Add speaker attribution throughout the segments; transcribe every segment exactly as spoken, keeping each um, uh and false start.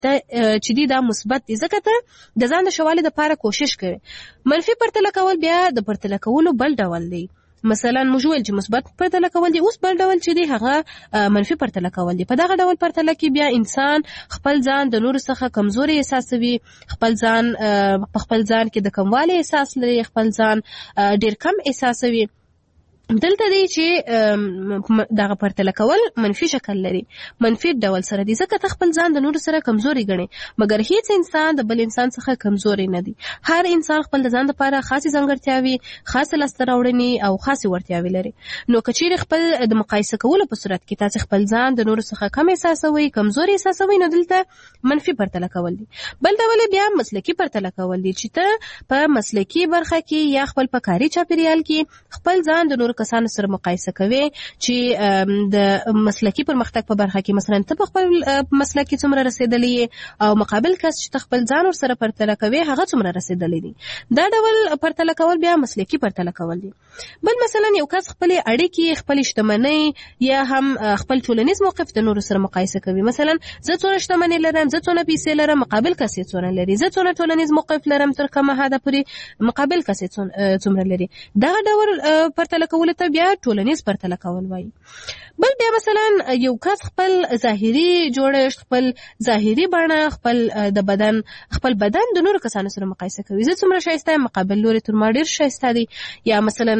Speaker 1: چې دی دا مثبت دی، ځکه ته د ځان د ښه والي دپاره کوشش کوي. منفي پرتله کول بیا د پرتله کولو بل ډول دی. مثلا موږ ویل چې مثبت پرتله کول دي، اوس بل ډول چې دی هغه منفي پرتله کول دي. په دغه ډول پرتله کې بیا انسان خپل ځان د نورو څخه کمزوري احساسوي، خپل ځان په خپل ځان کې د کموالي احساس لري، خپل ځان ډیر کم احساسوي. دلته دی چې دغه پرتله کول منفي شکل لري، منفي ډول سره دی، ځکه ته خپل ځان د نورو سره کمزوري ګڼي، مګر هیڅ انسان د بل انسان څخه کمزوري نه دی. هر انسان خپل د ځان لپاره خاصې ځانګړتیاوې، خاصې لاسته راوړنې او خاصې وړتیاوې لري. نو که چیرې خپل د مقایسه کولو په صورت کې تاسې خپل ځان د نورو څخه کم احساسوي، کمزوري احساسوي، نو دلته منفي پرتله کول دي. بل ډول بیا مسلکي پرتله کول دي، چې ته په مسلکي برخه کې یا خپل په کاري چاپیریال کې خپل ځان د نورو کسانو سره مقایسه کوي، چې د مسلکي پرمختګ په برخه کې مثلا ته په خپل مسلک کې څومره رسیدلې او مقابل کس چې ته خپل ځان ورسره پرتله کوي هغه څومره رسیدلی دی. دا ډول پرتله کول بیا مسلکي پرتله کول دي. بل مثلا یو کس خپل اړیکې، خپل شتمنۍ یا هم خپل ټولنیز موقف د نورو سره مقایسه کوي. مثلا زه څونه شتمنۍ لرم، زه څونه پیسې لرم، مقابل کس یې څونه لري، زه څونه ټولنیز موقف لرم تر کومه حده پورې مقابل کس یې څومره لري. دا ډول پرتله کول ته بیا ټولنیز پرتله کول وایي. بل بیا مثلا یو کس خپل ظاهري جوړښت، خپل ظاهري بڼه، خپل د بدن خپل بدن د نورو کسانو سره مقایسه کوي. زه څومره ښایسته یم، مقابل لوري تر ما ډېر ښایسته دی. یا مثلا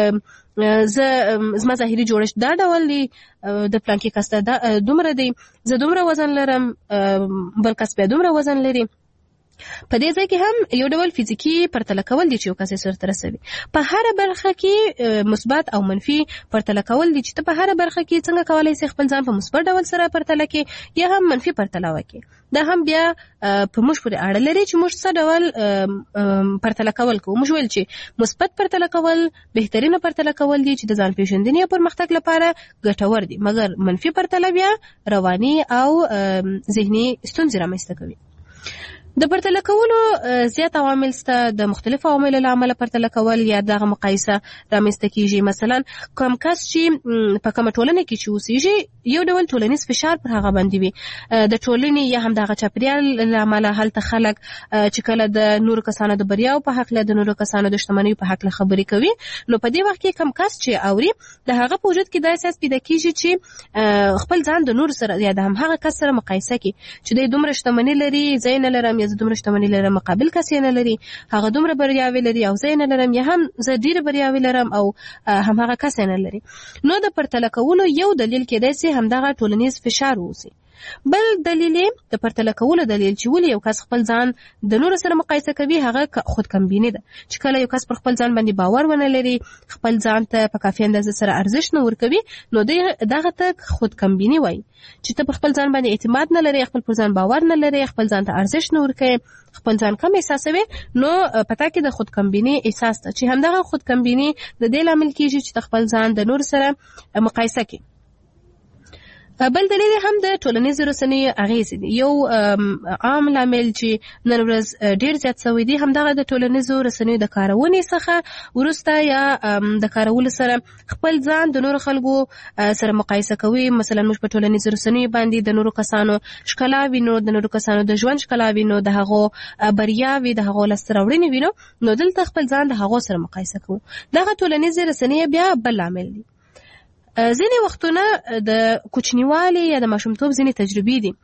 Speaker 1: زه زما ظاهري جوړښت دا ډول دی، د پلانکي کس ته دومره دی، زه دومره وزن لرم، بل کس بیا دومره وزن لري. په دې ځای کې هم یو ډول فزیکی پرتله کول دي چې یو کس یې سرته رسوي. په هره برخه کې مثبت او منفي پرتله کول دي، چې ته په هره برخه کې څنګه کولی شې خپل ځان په مثبت ډول سره پرتله کې یا هم منفي پرتله وکړي. دا هم بیا په موږ پورې اړه لري چې موږ څه ډول پرتله کول کوو. موږ ویل چې مثبت پرتله کول بهترینه پرتله کول دي چې د ځان پیژندنې او پرمختګ لپاره ګټور دي، مګر منفي پرتله بیا رواني او ذهني ستونزې رامنځته کوي. د پرتله کولو زیات عوامل شته. د مختلفو عواملو له امله پرتله کول یا دغه مقایسه رامنځته کیږي. مثلا کوم کس چې په کومه ټولنه کې چې اوسیږي یو ډول ټولنیز فشار پر هغه باندې وي، د ټولنې یا هم دغه چاپیریال له امله هلته خلک چې کله د نورو کسانو د بریاو په هکله، د نورو کسانو د شتمنیو په هکله خبرې کوي، نو په دې وخت کې کوم کس چې اوري د هغه په وجود کې دا احساس پیدا کیږي چې خپل ځان د نورو سره یا د همهغه کس سره مقایسه کوي چې دی دومره شتمني لري، زه یې نه لرم، یا زه دومره شتمني لرم، مقابل کس یې نه لري، هغه دومره بریاوې لري او زه یې نه لرم، یا هم زه ډېرې بریاوې لرم او همهغه کس یې نه لري. نو د پرتله کولو یو دلیل کېدای شي همدغه ټولنیز فشار واوسي. بل دلیل د پرتله کولو دلیل چې ولې یو کس خپل ځان د نورو سره مقایسه کوي هغه خودکمبیني ده. چې کله یو کس پر خپل ځان باندې باور ونه لري، خپل ځان ته په کافي اندازه سره ارزښت نه ورکوي، نو دغه ته خودکمبیني وایي. چې ته پر خپل ځان باندې اعتماد نه لري، خپل پر ځان باور نه لري، خپل ځان ته ارزښت نه ورکوي، خپل ځان کم احساسوي، نو پتا کې د خودکمبیني احساس ته چې همدغه خودکمبیني د دې لامل کېږي چې ته خپل ځان د نورو سره مقایسه کوي. بل دلیل هم د ټولنیزو رسنیو اغیز دي. یو عام لامل چې نن ورځ ډیر زیات شوی دی همدغه د ټولنیزو رسنیو د کارونې څخه وروسته یا د کارولو سره خپل ځان د نورو خلکو سره مقایسه کوي. مثلا موږ په ټولنیزو رسنیو باندې د نورو کسانو ښکلا وینو، د نورو کسانو د ژوند ښکلا وینو، د هغو بریاوې، د هغو لاسته راوړنې وینو، نو دلته خپل ځان د هغو سره مقایسه کوو. دغه ټولنیزې رسنۍ بیا بل لامل دي. ځینې وختونه د کوچنیوالي یا د ماشومتوب ځینې تجربې دي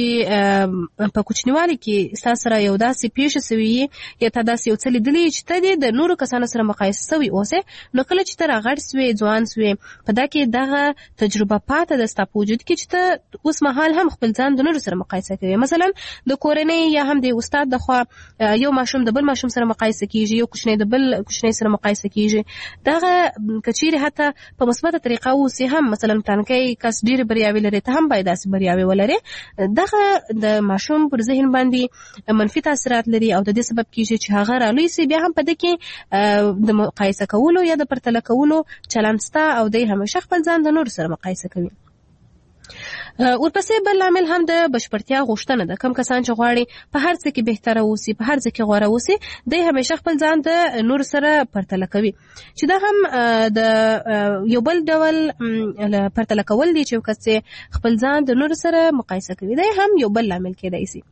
Speaker 1: چې په کوچنیوالي کې ستا سره یو داسې پیښه سوي یا تا داسې یو څه لیدلي چې ته دې د نورو کسانو سره مقایسه سوي اوسې، نو کله چې ته راغټ سوې، ځوان سوې، په دا کې دغه تجربه پاته ده ستا په وجود کې چې ته اوس مهال هم خپل ځان د نورو سره مقایسه کوي. مثلا د کورنۍ یا هم د استاد د خوا یو ماشوم د بل ماشوم سره مقایسه کیږي، یو کوچنی د بل کوچنی سره مقایسه کیږي. دغه کچېرې حتی په مثبته طریقه اوسې هم، مثلا پلانکی کس ډېرې بریاوې لري، ته هم باید داسې بریاوې ولرې، دغه د ماشوم پر ذهن باندې منفي تاثیرات لري او د دې سبب کېږي چې هغه رالوی سي بیا هم په دې کې د مقایسه کولو یا د پرتله کولو چلند سته او دی همیشه خپل ځان د نورو سره مقایسه کوي. ورپسې بل لامل هم د بشپړتیا غوښتنه ده. کم کسان چې غواړي په هر څه کې بهتره اوسي، په هر څه کې غوره اوسي، دوی همیشه خپل ځان د نور سره پرتله کوي، چې دا هم د یو بل ډول پرتله کول دي چې کس خپل ځان د نور سره مقایسه کوي. دا هم یو بل لامل کېدای شي.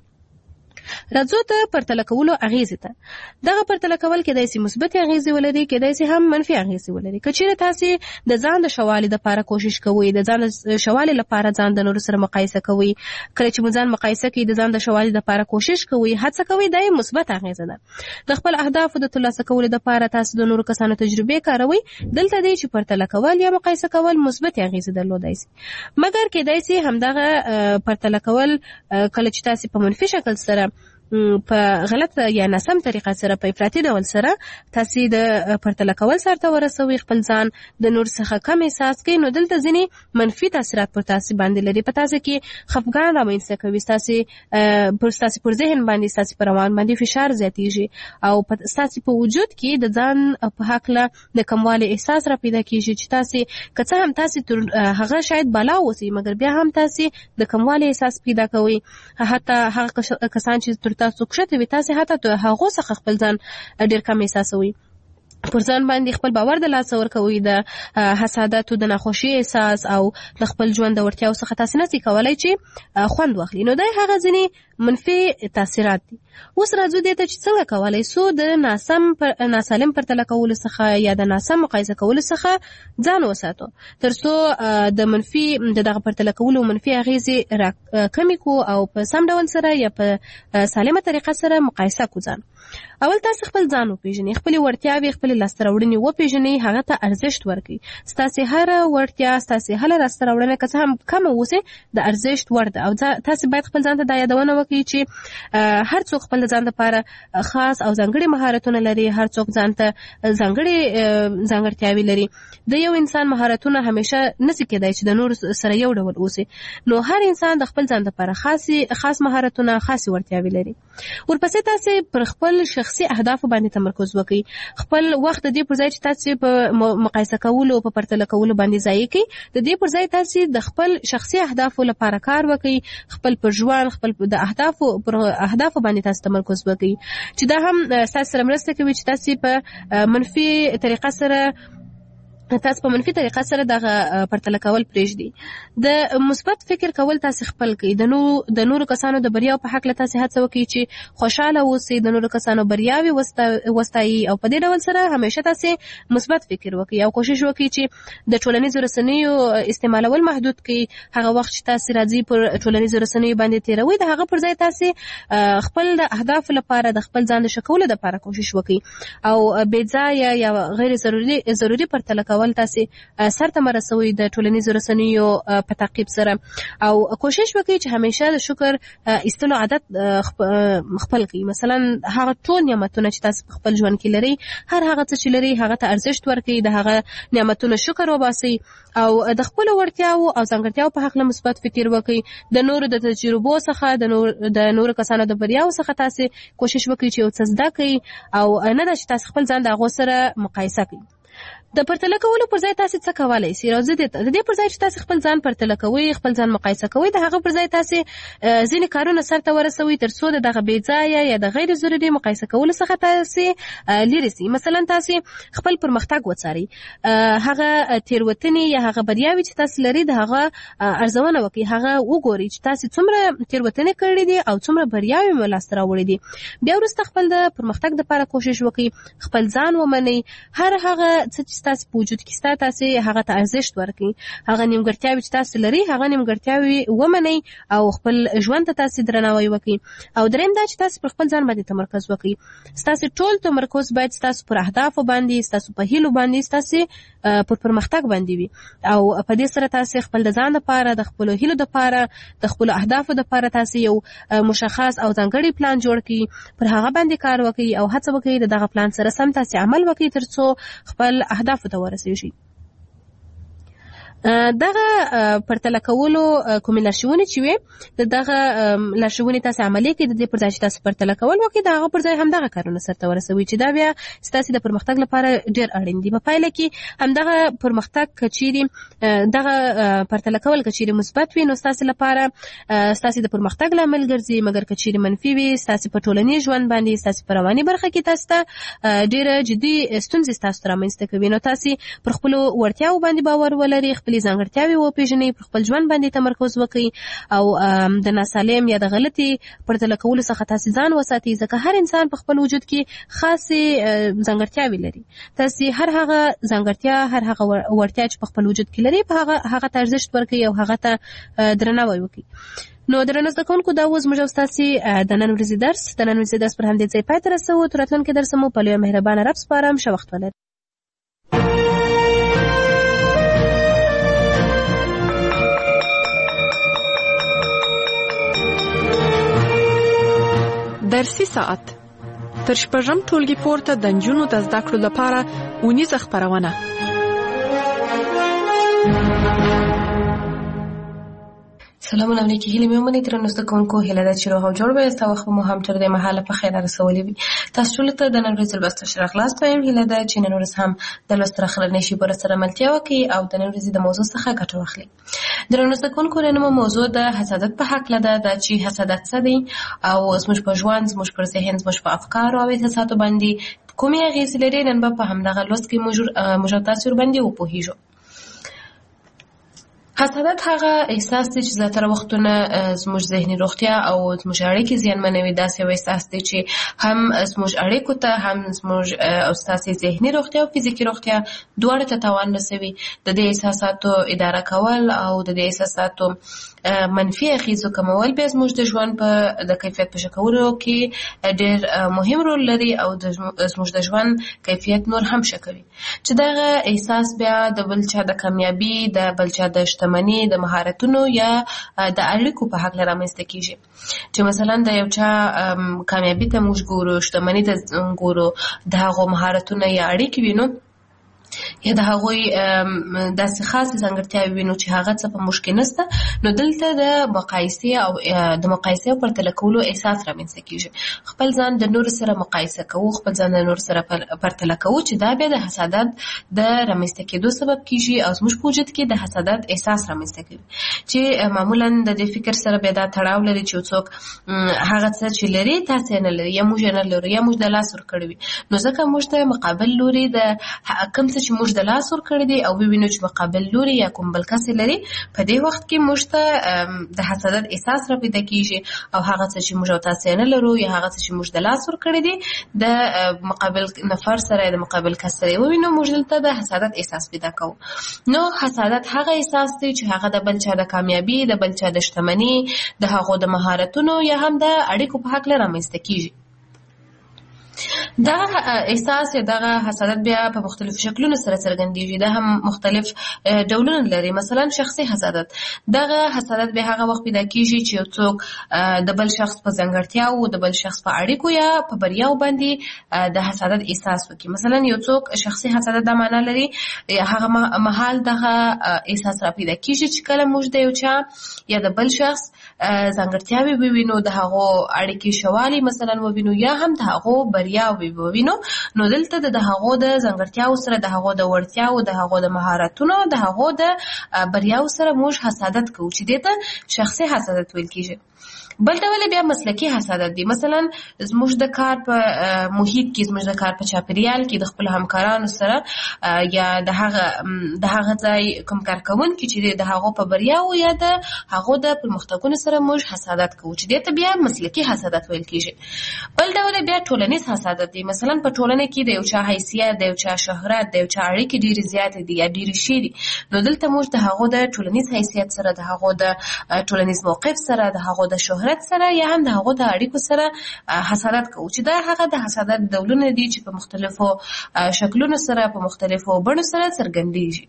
Speaker 1: راځو ته پرتله کولو اغیزې ته. دغه پرتله کول کېدای شي مثبت اغیزې ولري، کېدای شي هم منفي اغیزې ولري. که چیرې تاسې د ځان د ښه والي دپاره کوشش کوئ، د ځان د ښه والي لپاره ځان د نورو سره مقایسه کوئ، کله چې مو ځان مقایسه کوئ د ځان د ښه والي دپاره کوشش کوئ، هڅه کوئ، دا یې مثبت اغیزه ده. د خپل اهدافو د ترلاسه کولو دپاره تاسو د نورو کسانو تجربې کاروئ. دلته دی چې پرتله کول یا مقایسه کول مثبت اغیزې درلودای شي، مګر کېدای شي همدغه پرتله کول کله چې تاسې په منفي شکل سره په غلط یا ناسم طریقه سره په افراطي ډول سره تاسې د پرتله کول سره ورسوي، خپل ځان د نور څخه کم احساس کوي، نو دلته ځینې منفي تاثیرات پر تاسې باندې لري. په تاسې کې خفګان رامنځته کوي، ستاسې پر ستاسې پر ذهن باندې، ستاسې پر روان باندې فشار زیاتېږي، او ستاسې په وجود کې د ځان په هکله د کموالي احساس را پیدا کېږي، چې تاسې که څه هم تاسې تر هغه شاید بالا اوسئ، مګر بیا هم تاسې د کموالي احساس پیدا کوئ. حتی هغه کسان چې تر تاسو کښته وي، تاسې حتی د هغو څخه خپل ځان ډېر کم احساسوئ، پر ځان باندې خپل باور د لاسه ورکوي، د حسادتو د ناخوشي احساس او د خپل ژوند د وړتیاو څخه تاسې نسئ کولی چې خوند واخلي. نو دا هغه ځینې منفي تاثیرات دي. اوس راځو دې ته چې څنګه کولی سو د ناسم پر ناسالم پرتله کولو څخه یا د ناسم مقایسه کولو څخه ځان وساتو، تر څو د منفي د دغه پرتله کولو منفي اغیزې را کمې کو او په سم ډول سره یا په سالمه طریقه سره مقایسه کو ځان. اول تاسې خپل ځان وپېژنئ، خپلې وړتیاوې، خپلې لاسته راوړنې وپېژنئ، هغه ته ارزښت ورکړئ. ستاسې هره وړتیا، ستاسې هره لاسته راوړنه که څه هم کمه اوسي، د ارزښت وړ ده، او تاسې باید خپل ځان ته دا یادونه وکړئ چې هر څوک خپل ځان لپاره خاص او ځانګړي مهارتونه لري، هر څوک ځان ته ځانګړي ځانګړتیاوې لري. د یو انسان مهارتونه همیشه نشي کېدای چې د نور سره یو ډول اوسي، نو هر انسان د خپل ځان لپاره خاصي خاص مهارتونه، خاصي وړتیاوې لري. ورپسې تاسې پر خپل شخصي اهدافو باندې تمرکز وکړئ. خپل وخت د دې پر ځای چې تاسې په مقایسه کولو او په پرتله کولو باندې ضایع کړئ، د دې پر ځای تاسې د خپل شخصي اهدافو لپاره کار وکړئ، خپل پر ژوند، خپل د اهدافو پر اهدافو باندې تاسې تمرکز وکړئ، چې دا هم ستاسو سره مرسته کوي چې تاسې په منفي طریقه سره تاسو په منفي طریقه سره دغه پرتله کول پرېږدئ. د مثبت فکر کول تاسې خپل کړئ. د نو د نورو کسانو د بریاو په هکله تاسې هڅه وکړئ چې خوشحاله اوسئ، د نورو کسانو بریاوې وستایئ، او په دې ډول سره همیشه تاسې مثبت فکر وکړئ او کوشش وکړئ چې د ټولنیزو رسنیو استعمالول محدود کړئ. هغه وخت چې تاسې راځي پر ټولنیزو رسنیو باندې تېروئ، د هغه پر ځای تاسې خپل د اهدافو لپاره د خپل ځان د ښه کولو لپاره کوشش وکړئ، او بې ځایه یا غیر ضروري ضروري پرتله کول تاسې سرته مرسوي د ټولنیزو رسنیو په تعقیب سره، او کوشش وکړئ چې همیشه د شکر ایستلو عادت خپل کړئ. مثلا هغه ټول نعمتونه چې تاسو په خپل ژوند کې لري، هر هغه څه چې لري هغه ته ارزښت ورکړئ، د هغه نعمتونو شکر وباسئ، او د خپل وړتیاو او ځانګړتیاو په هکله مثبت فکر وکړئ. د نورو د تجربو څخه، د نور د نورو کسانو د بریاو څخه تاسې کوشش وکړئ چې یو څه زده کړئ، او نه ده چې تاسې خپل ځان د هغو سره مقایسه کړئ. د پرتله کولو پر ځای تاسې څه کولی شئ؟ راځئ د دې پر ځای چې تاسې خپل ځان پرتله کوئ، خپل ځان مقایسه کوئ، د هغه پر ځای تاسې ځینې کارونه سرته ورسوئ تر څو د دغه بې ځایه یا د غیر ضروري مقایسه کولو څخه تاسې لرې شئ. مثلا تاسې خپل پرمختګ وڅارئ، هغه تېروتنې یا هغه بریاوې چې تاسې لري د هغه ارزونه وکړئ، هغه وګورئ چې تاسې څومره تېروتنې کړې دي او څومره بریاوې مو لاسته راوړې دي. بیا وروسته خپل د پرمختګ لپاره کوشش وکړئ، خپل ځان ومنئ، هر هغه څه چې تاسو په وجود کې ستا تاسې هغه ته ارزښت ورکړئ، هغه نیمګړتیاوې چې تاسو لري هغه نیمګړتیاوې ومنئ، او خپل ژوند ته تاسې درناوی وکړئ. او دریم دا چې تاسو پر خپل ځان باندې تمرکز وکړئ. ستاسو ټول تمرکز باید ستاسو پر اهدافو باندې، ستاسو په هیلو باندې، ستاسو پر پرمختګ باندې وي، او په دې سره تاسو خپل د ځان لپاره، د خپل هیلو لپاره، د خپل اهدافو لپاره تاسو یو مشخص او ځانګړی پلان جوړ کړئ، پر هغه باندې کار وکړئ، او هڅه وکړئ د دغه پلان سره سم تاسو عمل وکړئ تر څو خپل اهدافو ته ورسیږئ. دغه پرتله کولو کومې لارښوونې چې وي دغه لارښوونې تاسو عملي کړئ د دې پر ځای چې تاسو پرتله کول وکړئ د هغه پر ځای همدغه کارونه سرته ورسوي چې دا بیا ستاسو د پرمختګ لپاره ډېر اړین دي. په پایله کې همدغه پرمختګ که چیرې دغه پرتله کول که چیرې مثبت وي نو ستاسو لپاره ستاسو د پرمختګ لامل ګرځي، مګر که چیرې منفي وي ستاسو په ټولنیز ژوند باندې ستاسو په رواني برخه کې تاسو ته ډېره جدي ستونزې ستاسو ته رامنځته کوي. نو تاسو پر خپلو وړتیاو باندې باور ولرئ، خپلې ځانګړتیاوې وپېژنئ، پر خپل ژوند باندې تمرکز وکړئ او د ناسالم یا د غلطي پرتله کولو څخه تاسو ځان وساتئ، ځکه هر انسان په خپل وجود کې خاصې ځانګړتیاوې لري. تاسو هر هغه ځانګړتیا هر هغه وړتیا چې په خپل وجود کې لري په هغه هغه ته ارزښت ورکړئ او هغه ته درناوی وکړئ. نو درنو زده کوونکو دا اوس موږ او ستاسې د نن ورځې درس د نن ورځې درس پر همدې ځای پای ته رسوو. تر راتلونکي درسه مو په لویه مهربانه رب سپارم. ښه وخت ولرئ.
Speaker 2: درسي ساعت تر شپږم ټولګي پورته د نجونو د زده کړو لپاره اونیزه خپرونه.
Speaker 1: سلامونه علیکم. هیله مې ومنئ درنو زده کوونکو، هیله ده چې روغ او جوړ به یاست او وخت مو هم تر دې مهاله په خیر رسولی وي. تاسو ټولو ته د نن ورځې لوست ښه راغلاست وایم. هیله ده چې نن ورځ هم د لوست راخلنې شي بر سره ملتیا وکړي او د نن ورځې د موضوع څخه ګټه واخلي. درنو زده کوونکو نن موضوع د حسادت په حق لده دا چې حسادت څه دی او زموږ په ژوند، زموږ پر ذهن، زموږ په افکارو او احساساتو باندې کومې اغېزې لري. نن به په همدغه لوست کې موږ تاسو باندې وپوهیږو. حسادت هغه احساس دی چې زیاتره وختونه زموږ ذهني روغتیا او زموږ اړیکې زیانمنوي. داسې یو احساس دی چې هم زموږ اړیکو ته، هم زموږ او ستاسې ذهني روغتیا او فزیکي روغتیا دواړو ته تاوان رسوي. د دې احساساتو اداره کول او د دې احساساتو منفي اغېزو کمول بیا زموږ د ژوند په د کیفیت په ښه کولو کې ډېر مهم رول لري او زموږ د ژوند کیفیت نور هم ښه کوي. چې دغه احساس بیا د بل چا د کامیابي، د بل چا د شتمني، د مهارتونو یا د اړیکو په حق رامنځته کیږي. چې مثلا د یو چا کامیابي ته موږ ګورو، شتمني ته ګورو، د هغو مهارتونه یا اړیکې وینو یا د هغوی داسې خاصې ځانګړتیاوې وینو چې هغه څه په موږ کې نشته، نو دلته د مقایسې او د مقایسې او پرتله کولو احساس رامنځته کیږي. خپل ځان د نورو سره مقایسه کوو، خپل ځان د نورو سره پرتله کوو چې دا بیا د حسادت د رامنځته کېدو سبب کیږي او زموږ په وجود کې د حسادت احساس رامنځته کوي چې معمولا د دې فکر سره بیا دا تړاو لري چې څوک هغه څه چې لري تاسو نه لري یا موږ نه لرو یا موږ د لاس ورکړی وي، نو ځکه موږ ته مقابل لوري د کوم څه چې موږ د لاس ورکړی دی او وینو چې مقابل لوري یا کوم بل کس لري، په دې وخت کې موږ ته د حسادت احساس را پیدا کیږي او هغه څه چې موږ او تاسو نه لرو یا هغه څه چې موږ د لاس ورکړی دی د مقابل نفر سره د مقابل کس سره وینو، موږ دلته د حسادت احساس پیدا کوو. نو حسادت هغه احساس دی چې هغه د بل چا د کامیابی، د بل چا د شتمنۍ، د هغو د مهارتونو یا هم د اړیکو په حق رامنځته کیږي. دا احساس یا دغه حسادت بیا په مختلفو شکلونو سره څرګندېږي. دا هم مختلف ډولونه لري. مثلا شخصي حسادت، دغه حسادت بیا هغه وخت پیدا کیږي چې یو څوک د بل شخص په ځانګړتیاو، د بل شخص په اړیکو یا په بریاو باندې د حسادت احساس وکړي. مثلا یو څوک شخصي حسادت دا معنا لري هغه مهال دغه احساس را پیدا کیږي چې کله موږ د یو چا یا د بل شخص ځانګړتیاوې ووینو، د هغو اړیکې شوالي مثلا ووینو یا هم د هغو بریا ووینو، نو دلته د هغو د ځانګړتیاو سره، د هغو د وړتیاو، د هغو د مهارتونو، د هغو د بریاو سره موږ حسادت کوو چې دې ته شخصي حسادت ویل کیږي. بل ډول بیا مسلکی حسادت دی. مثلا زموږ د کار په محیط کې، زموږ د کار په چاپیریال کې د خپل همکارانو سره یا د هغه د هغه ځای کوم کارکوونکي چې د هغو په بریاو یا د هغو د پرمختګونو سره موږ حسادت کوو چې دې ته بیا مسلکی حسادت ویل کیږي. بل ډول بیا ټولنیز حسادت دی. مثلا په ټولنه کې د یو چا حیثیت، د یو چا شهرت، د یو چا اړیکې ډېرې زیاتې دي یا ډېرې ښې دي، نو دلته موږ د هغو د ټولنیز حیثیت سره، د هغو د ټولنیز موقف سره، د هغو د شهرت سره یا هم د هغو د اړیکو سره حسادت کوو چې دا هغه د حسادت ډولونه دي چې په مختلفو شکلونو سره، په مختلفو بڼو سره څرګندېږي.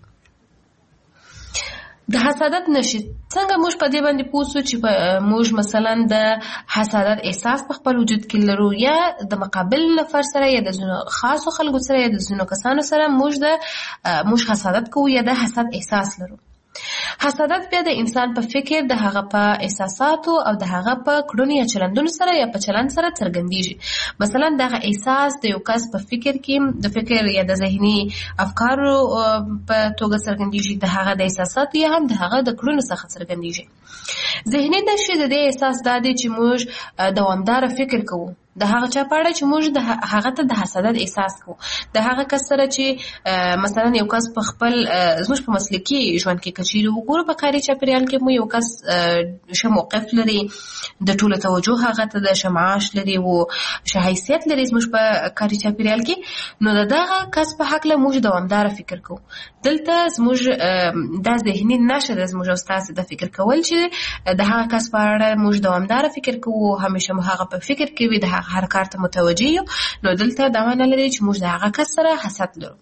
Speaker 1: د حسادت نشي څنګه موږ په دې باندې پوه شو چې موږ مثلا د حسادت احساس په خپل وجود کې لرو یا د مقابل نفر سره یا د ځینو خاصو خلکو سره یا د ځینو کسانو سره موږ د موږ حسادت کوو یا د حسد احساس لرو. حسادت بیا د انسان په فکر، د هغه په احساساتو او د هغه په کړنو یا چلندونو سره یا په چلند سره څرګندېږي. مثلا دغه احساس د یو کس په فکر کې د فکر یا د ذهني افکارو په توګه څرګندېږي، د هغه د احساساتو یا هم د هغه د کړنو څخه څرګندېږي. ذهني نښې د دې احساس دا دی چې موږ دوامداره فکر کوو د هغه چا په اړه چې موږ د هغه ته د حسادت احساس کوو، د هغه کس سره چې مثلا یو کس په خپل زموږ په مسلکي ژوند کې کچېري وګورو، په کاري چاپېریال کې مو یو کس ښه موقف لري، د ټولو توجه هغه ته د ښه معاش لري او ښه حیثیت لري زموږ په کاري چاپېریال کې، نو د دغه کس په هکله موږ دوامداره فکر کوو. دلته زموږ دا ذهني نښه ده زموږ او ستاسې د فکر کول چې د هغه کس په اړه موږ دوامداره فکر کوو، همیشه مو هغه په فکر کې وي، د هر کار ته متوجه یو. نو دلته دا معنی لري چې موږ د هغه کس سره حسد لرو.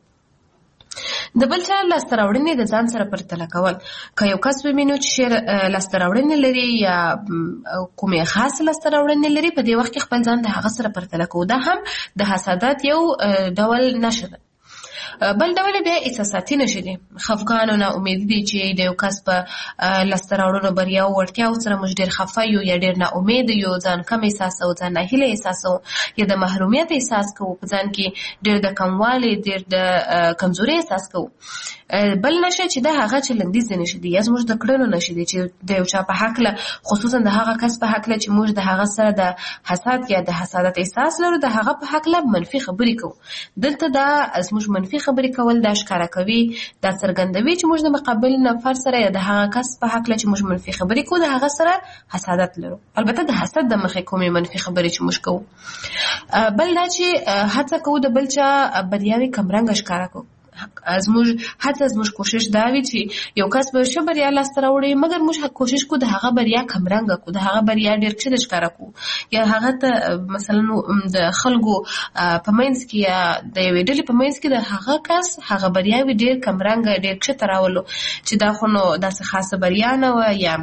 Speaker 1: د بل چا لاسته راوړنې د ځان سره پرتله کول. که یو کس ووینو چې لاسته راوړنې لري یا کومې خاص لاسته راوړنې لري، په دې وخت کې خپل ځان د هغه سره پرتله کوو. دا هم د حسادت یو ډول نښه ده. بل ډول بیا احساساتي نښې دي. خفګان او ناامیدي دي چې د یو کس په لاسته راوړنو بریا او وړتیاو سره موږ ډېر خفه یو یا ډېر ناامید یو، ځان کم احساسوو، ځان ناهیلی احساسوو یا د محرومیت احساس کوو، په ځان کې ډېر د کموالي ډېر د کمزوري احساس کوو. بل نښه چې د هغه چلندیزې نښې دي یا زموږ د کړنو نښې دي چې د یو چا په هکله، خصوصا د هغه کس په هکله چې موږ د هغه سره د حسد یا د حسادت احساس لرو، د هغه په هکله منفي خبرې کوو. دلته دا زموږ منفي خبرې کول دا ښکاره کوي، دا څرګندوي چې موږ د مقابل نفر سره یا د هغه کس په هکله چې موږ منفي خبرې کوو د هغه سره حسادت لرو. البته د حسد د مخې کومې منفي خبرې چې موږ کوو. بل دا چې هڅه کوو د بل چا بریاوې کمرنګه ښکاره کوو. زموږ هڅه زموږ کوشش دا وي چې یو کس به ښه بریا لاسته راوړي، مګر موږ کوشش کوو د هغه بریا کمرنګه کوو، د هغه بریا ډېر کښته ښکاره کوو، یا هغه ته مثلا د خلکو په منځ کې یا د یوې ډلې په منځ کې د هغه کس هغه بریاوې ډېر کمرنګه ډېر کښته راولو چې دا خو نو داسې خاصه بریا نه وه یا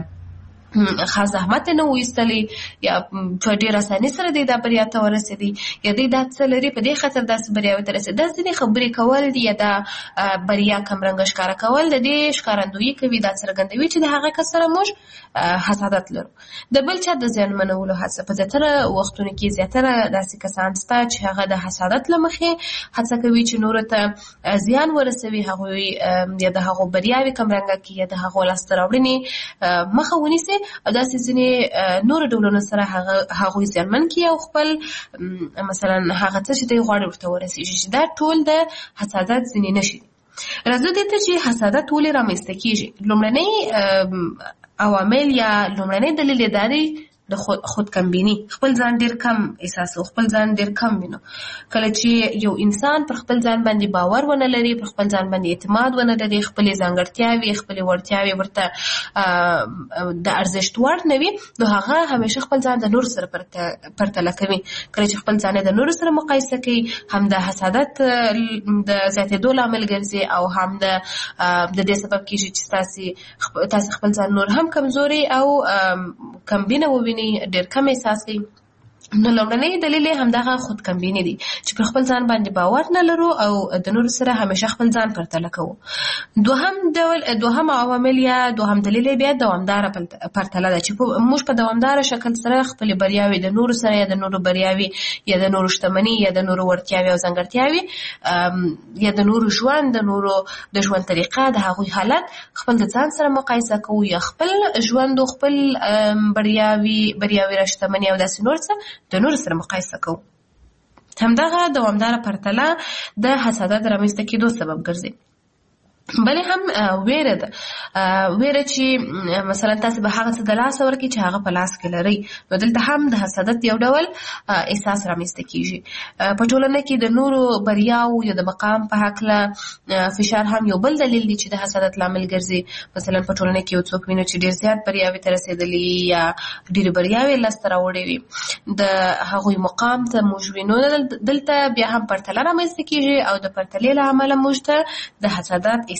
Speaker 1: خاص زحمت نه و ایستلی یا په ډېر اساني سره دی دا بریا ته ورسېدی یا دی دا څه لري په دې خاطر داسې بریاوې ته رسېدي. دا ځینې خبرې کول دي یا دا بریا کمرنګه ښکاره کول د دې ښکارندویي کوي، دا څرګندوي چې د هغه کس سره موږ حسادت لرو. د بل چا د زیانمنولو هڅه، په زیاتره وختونو کې زیاتره داسې کسان شته چې هغه د حسادت له مخې هڅه کوي چې نورو ته زیان ورسوي، هغوی یا د هغو بریاوې کمرنګه کړي یا د هغو لاسته راوړنې مخه ونیسي او داسې ځینې نورو ډولونو سره هغوی زیانمن کړي او خپل مثلا هغه څه چې دوی غواړي ورته ورسېږي. دا ټول د حسادت ځینې نښې دي. راځو دې ته چې حسادت ولې رامنځته کېږي. لومړنی عوامل یا لومړنی دلیل یې دا دی د خود خودکمبیني، خپل ځان ډیر کم احساسو، خپل ځان ډیر کم وینو. کله چې یو انسان پر خپل ځان باندې باور ونه لري، پر خپل ځان باندې اعتماد ونه لري، خپل ځانګړتیاوې خپل وړتیاوې ورته د ارزښت وړ نه وي، نو هغه همیشه خپل ځان د نور سره پرتله کوي. کله چې خپل ځان د نور سره مقایسه کوي، هم د حسادت د زیاتېدو لامل ګرځي او هم د د دې سبب کېږي چې تاسو تاسو خپل ځان نور هم کمزوري او کمبینه ووینئ، ډېر کم احساس کوي. نو لومړنی دلیل یې همدغه خودکمبیني دي چې پر خپل ځان باندې باور نه لرو او د نورو سره همیشه خپل ځان پرتله کوو. دوهم ډول دوهم عوامل یا دوهم دلیل یې بیا دوامداره پرتله ده چې موږ په دوامداره شکل سره خپل بریاوې د نورو سره یا د نورو بریاوې یا د نورو شتمني یا د نورو وړتیاوې او ځانګړتیاوې یا د نورو ژوند د نورو د ژوند طریقه د هغوی حالت خپل د ځان سره مقایسه کوو یا خپل ژوند او خپل بریاوې بریاوې را شتمني او داسې نور څه د نور سره مقایسه کوو. همدغه دوامداره پرتله د حسادت رامنځته کېدو سبب ګرځي. بلې هم ویره ده، ویره چې مثلا تاسو به هغه څه د لاسه ورکړئ چې هغه په لاس کې لرئ، نو دلته هم د حسادت یو ډول احساس رامنځته کېږي. په ټولنه کې د نورو بریاو یا د مقام په هکله فشار هم یو بل دلیل دی چې د حسادت لامل ګرځي. مثلا په ټولنه کې یو څوک وینو چې ډېر زیات بریاوې ته رسېدلي یا ډېرې بریاوې لاسته راوړې وي، د هغوی مقام ته موږ وینو، دلته بیا هم پرتله رامنځته کېږي او د پرتلې له امله موږ ته د حسادت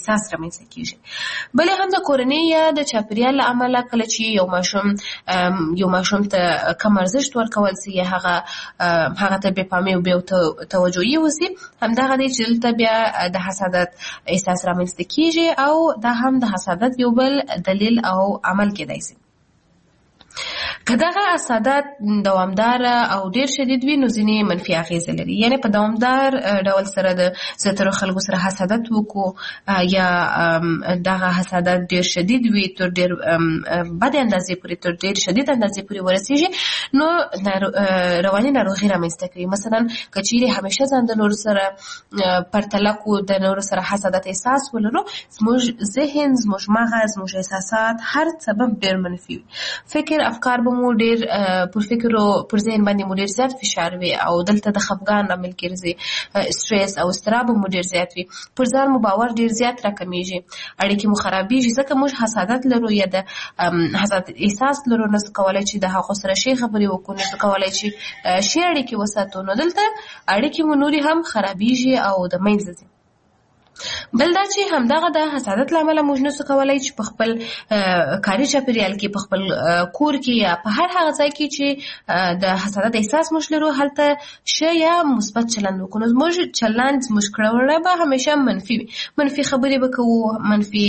Speaker 1: احساس رامنځته کیږي. بلې هم د کورنۍ یا د چاپیریال له امله کله چې یو ماشوم یو ماشوم ته کم ارزښت ورکول سي یا هغه هغه ته بې پامي او بې توجهي وسي، همدغه دی چې دلته بیا د حسادت احساس رامنځته کیږي او دا هم د حسادت یو بل دلیل او عمل کېدای سي. که دغه حسادت دوامدار او ډیر شدید وي نو ځینې منفي اغیزې لري. یعنی په دوامدار ډول سره د زیاترو خلکو سره حسادت وکړو یا دغه حسادت ډیر شدید وي تر ډیر بد اندازې پورې تر ډیر شدید اندازې پورې ورسیږي نو رواني ناروغي رامنځته کوي. مثلا که چیرې همیشه ځان د نورو سره پرتله کو، د نورو سره حسادت احساس ولرو، زموږ ذهن، زموږ مغز، زموږ احساسات هر سبب ډیر منفي وي. فکر افکار به مو ډیر پر فکر او پر ذهن باندې مو ډیر زیات فشار وي او دلته د خفګان لامل ګرځي، سټریس او اضطراب مو ډیر زیات وي، پر ځان مو باور ډیر زیات راکمیږي، اړیکې مو خرابېږي. ځکه موږ حسادت لرو یا د حسادت احساس لرو، نو څه کولی چې د هغو سره ښې خبرې وکړو، نو څه کولی چې ښې اړیکې وساتو، نو دلته اړیکې مو نورې هم خرابېږي او د منځه ځي. بل دا چې همدغه د حسادت له امله موږ نشو کولی چې په خپل کاري چاپیریال کې، په خپل کور کې یا په هر هغه ځای کې چې د حسادت احساس موږ لرو هلته ښه یا مثبت چلند وکړو. نو زموږ چلند، زموږ کړه به همیشه منفي وي، منفي خبرې به کوو، منفي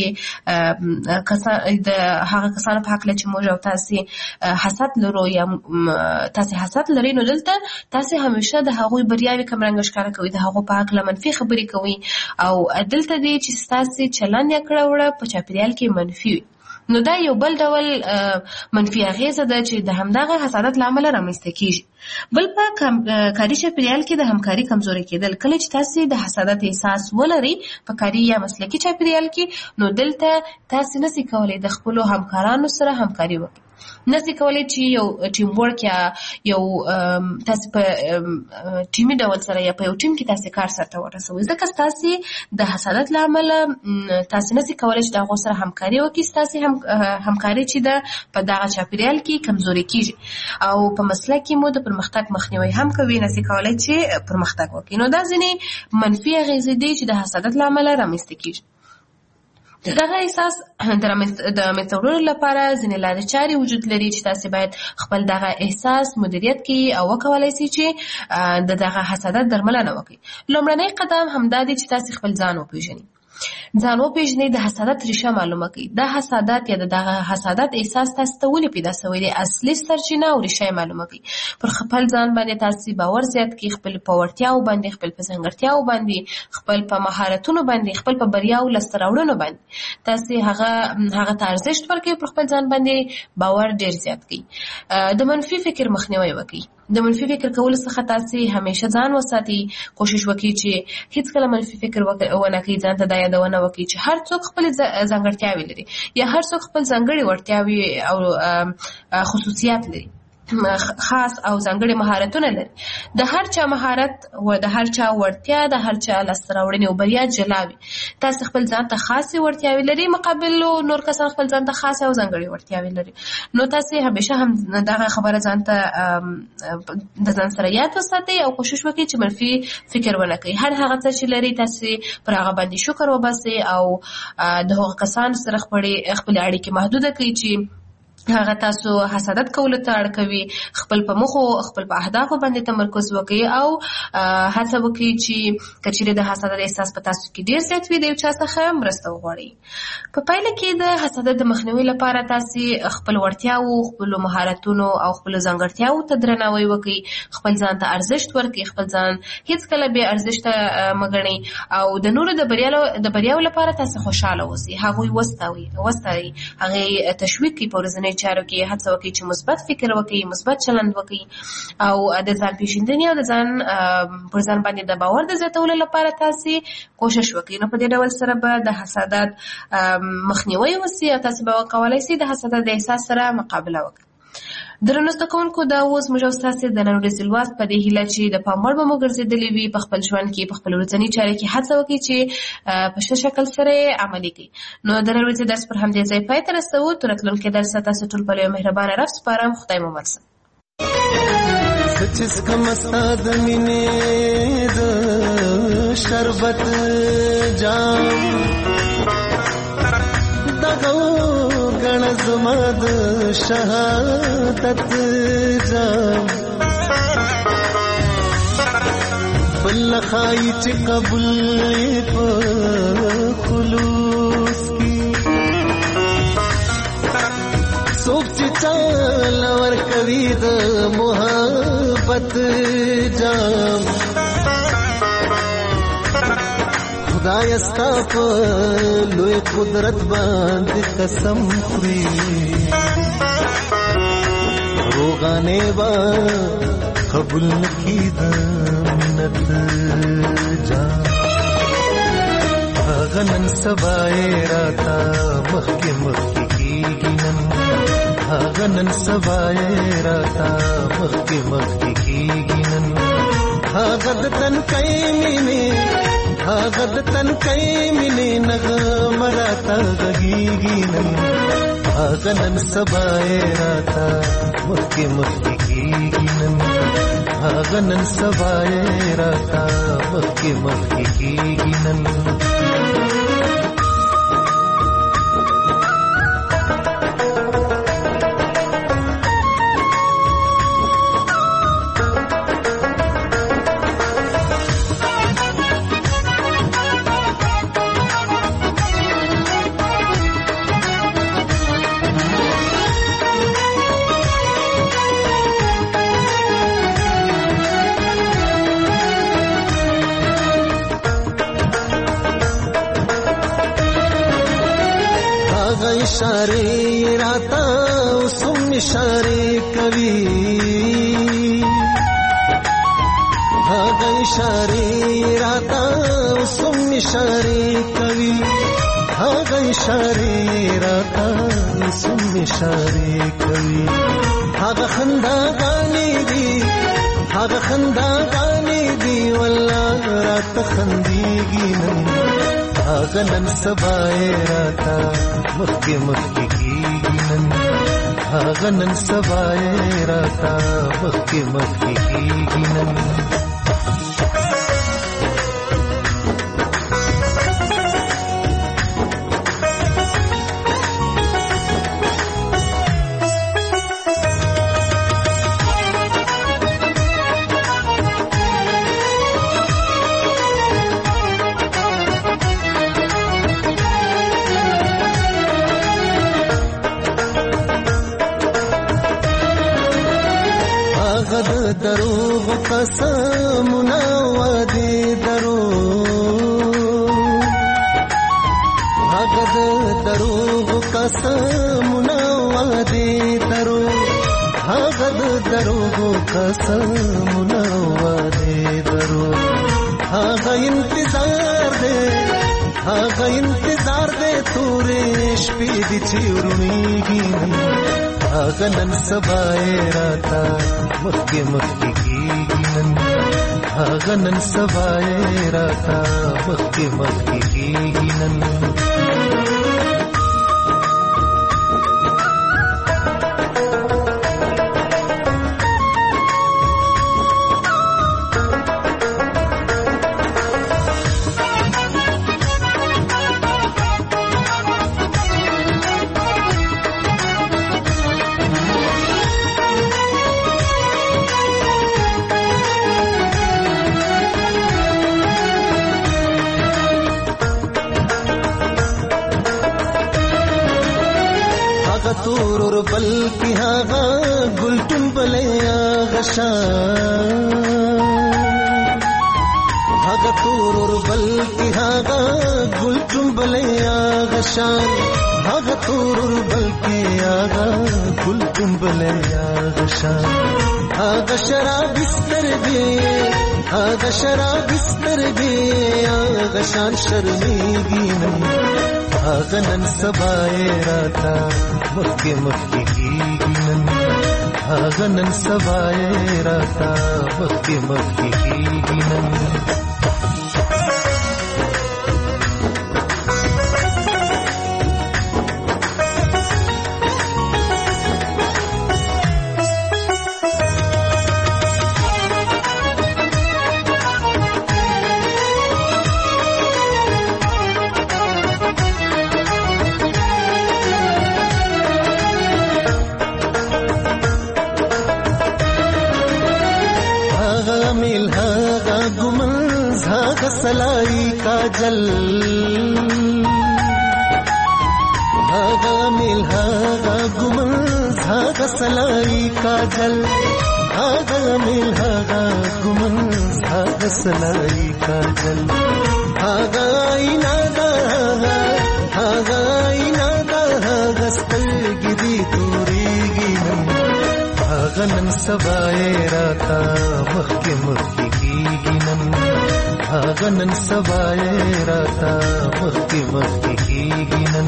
Speaker 1: د هغه کسانو په هکله چې موږ او تاسې حسد لرو یا تاسې حسد لرئ، نو دلته تاسې همیشه د هغوی بریاوې کمرنګه ښکاره کوئ، د هغو په هکله منفي خبرې کوئ او دلته دی چې ستاسې چلند یا کړه وړه په چاپیریال کې منفي وي. نو دا یو بل ډول منفي اغیزه ده چې د همدغه حسادت له امله رامنځته کیږي. بل په کاري چاپیریال کې د همکاري کمزوري کېدل. کله چې تاسې د حسادت احساس ولرئ په کاري یا مسلکي چاپیریال کې، نو دلته تاسې نسئ کولی د خپلو همکارانو سره همکاري وکړئ، نسئ کولی چې یو ټیم ورک یا یو تاسې په ټیمي ډول سره یا په یو ټیم کې تاسې کار سرته ورسوئ، ځکه ستاسې د حسادت له امله تاسې نسئ کولی چې د هغو سره همکاري وکړئ، ستاسې هم همکاري چې ده په دغه چاپیریال کې کمزوري کېږي او په مسلک کې مو د پرمختګ مخنیوی هم کوي، نسئ کولی چې پرمختګ وکړئ. نو دا ځینې منفي اغیزې دي چې د حسادت له امله رامنځته کېږي. دغه احساس د منځته وړلو لپاره ځینې لارې چارې وجود لري چې تاسې باید خپل دغه احساس مدیریت کړئ او وکولی سئ چې د دغه حسادت درملنه وکړئ. لومړنی قدم همدا دی چې تاسې خپل ځان وپېژنئ. ځان وپېژنئ، د حسادت ریشه معلومه کړئ. دا حسادت یا د دغه حسادت احساس تاسو ته ولې پیدا شوی دی، اصلي سرچینه او ریشه یې معلومه کړئ. پر خپل ځان باندې تاسې باور زیات کړئ، خپل په وړتیاو باندې، خپل په ځانګړتیاو باندې، خپل په مهارتونو باندې، خپل په بریاو لاسته راوړنو باندې تاسې هغه هغه ته ارزښت ورکړئ، پر خپل ځان باندې باور ډېر زیات کړئ. د منفي فکر مخنیوی وکړئ. د منفي فکر کولو څخه تاسې همیشه ځان وساتئ، کوشش وکړئ چې هیڅکله منفي فکر ونه کړئ، ځان ته دا یادونه وکړئ چې هر څوک خپلې ځانګړتیاوې لري یا هر څوک خپل ځانګړې وړتیاوې او خصوصیات لري، خاص او ځانګړي مهارتونه لري. د هر چا مهارت او د هر چا وړتیا، د هر چا لاسته راوړنې او بریا جلا وي. تاسې خپل ځان ته خاصې وړتیاوې لري، مقابل نور کسان خپل ځان ته خاصې او ځانګړې وړتیاوې لري. نو تاسې همیشه هم دغه خبره ځان ته د ځان سره یاد وساتئ او کوشش وکړئ چې منفي فکر ونه کړئ. هر هغه څه چې لري تاسې پر هغه باندې شکر وباسئ او د هغو کسانو سره خپلې اړیکې محدوده کړئ چې هغه تاسو حسادت کولو ته اړ کوي. خپل په موخو، خپل په اهدافو باندې تمرکز وکړئ او هڅه وکړئ چې که چیرې د حسادت احساس په تاسو کې ډېر زیات وي، د یو چا څخه مرسته وغواړئ. په پایله کې د حسادت د مخنیوي لپاره تاسې خپل وړتیاو، خپلو مهارتونو او خپلو ځانګړتیاو ته درناوی وکړئ، خپل ځان ته ارزښت ورکړئ، خپل ځان هېڅکله بې ارزښته مه ګڼئ او د نورو د بریاو لپاره تاسې خوشحاله اوسئ، هغوی وستایئ، هغې تشویق کړئ، په ورځنۍ چارو کې هڅه وکړئ چې مثبت فکر وکړئ، مثبت چلند وکړئ او د ځان پیژندنې او د ځان پر ځان باندې د باور د زیاتولو لپاره تاسې کوشش وکړئ. نو په دې ډول سره به د حسادت مخنیوی وسي او تاسې به وکولای سئ د حسادت د احساس سره مقابله وکړئ. درنو زده کوونکو، دا اوس موږ او ستاسې د نن ورځې لوست په دې هیله چې د پام وړ به مو ګرځېدلې وي، په خپل ژوند کې، په خپل ورځني چارې کې هڅه وکړئ چې په ښه شکل سره یې عملي کړئ. نو د نن ورځې درس پر همدې ځای پای ته رسوو. تر راتلونکي درسه تاسو ټول په یو مهربانه رب سپارم. خدای مو مل شه.
Speaker 3: سچ کم استاد مینې د شربت جام راغو غن زما د شهادت جام بل خای چې قبول په خلوص کی څوک چې چل ور کوي د محبت جام خدای استا په لوی قدرت باندې قسم خوري روغانه با قبول کی د منت جام غنن سبای راتا مخکی مخکی کیږي نن غنن سبای راتا مخکی مخکی کیږي نن غد تن کای مینه غد تن کای مینه نغ مراتا غږیږي نن غنن سبای راتا مخکی مخکی کیږي نن غنن سبای راتا مخکی مخکی کیږي نن इशारे राता सुम इशारे कवि भाग इशारे राता सुम इशारे कवि भाग इशारे राता सुम इशारे कवि भाग खंदा गाने दी भाग खंदा गाने दी वल्ला रात खंदीगी नन غنن سبای راتا مخکی مخکی کیږي نن غنن سبای راتا مخکی مخکی کیږي نن دروغ قسمنا ودي دروغ هغه دروغ قسمنا ودي دروغ هغه دروغ قسمنا ودي دروغ هغه انتظار دے هغه انتظار دے تورې شپې دي چې ورونیږي هغه نن سبای راتا مخکی مخکی کیږي نن هغه نن سبای راتا مخکی مخکی کیږي نن تورور بلکی هاغا گلتم بلیا غشان هاغا تورور بلکی هاغا گلتم بلیا غشان هاغا تورور بلکی هاغا گلتم بلیا غشان هاغا شراب بستر دی هاغا شراب بستر دی هاغا شان شرمیگی نن هاغا نن سبای راتا مخکی مخکی کیږي نن هاغه نن سبای راتا مخکی مخکی کیږي نن میل هاغا گمنز هاغا سلائی کاجل هاغا میل هاغا گمنز هاغا سلائی کاجل هاغا میل هاغا گمنز هاغا سلائی کاجل هاغا اینا دا هاغا اینا دا هاغا سترگی دی توریگی نم هاغا نن سبای راتا مخی مخی کیگی نم هاغا نن سبای راتا مخی مخی کیگی نم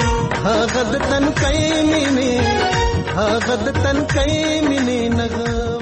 Speaker 3: هاغا د تن کئی مینه هاغا د تن کئی مینه نغا